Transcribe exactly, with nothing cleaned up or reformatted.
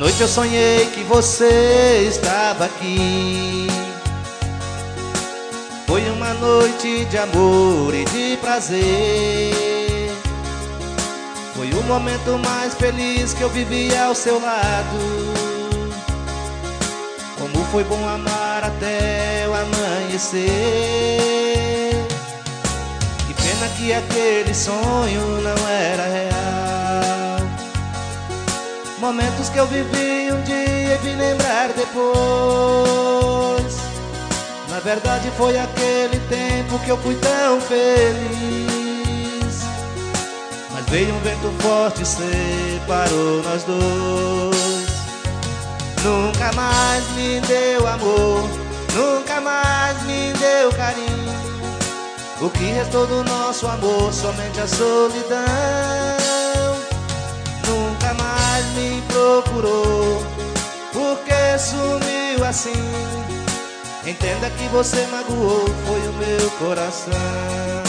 noite eu sonhei que você estava aqui. Foi uma noite de amor e de prazer. Foi o momento mais feliz que eu vivi ao seu lado. Como foi bom amar até o amanhecer. Que pena que aquele sonho não era real. Momentos que eu vivi um dia e vim lembrar depois. Na verdade foi aquele tempo que eu fui tão feliz. Mas veio um vento forte e separou nós dois. Nunca mais me deu amor, nunca mais me deu carinho. O que restou do nosso amor, somente a solidão. Nunca mais me procurou, porque sumiu assim. Entenda que você magoou, foi o meu coração.